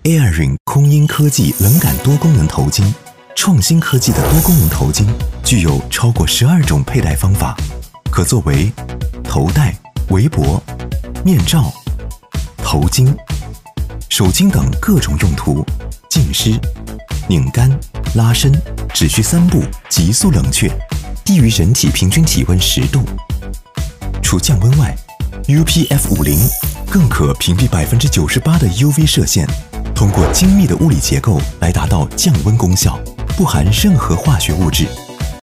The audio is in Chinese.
Airing 空音科技冷感多功能头巾，创新科技的多功能头巾具有超过12种佩戴方法，可作为头戴、围脖、面罩、头巾、手巾等各种用途，浸湿、拧干、拉伸，只需3步，急速冷却，低于人体平均体温10度。除降温外，UPF50更可屏蔽98%的 UV 射线，通过精密的物理结构来达到降温功效，不含任何化学物质。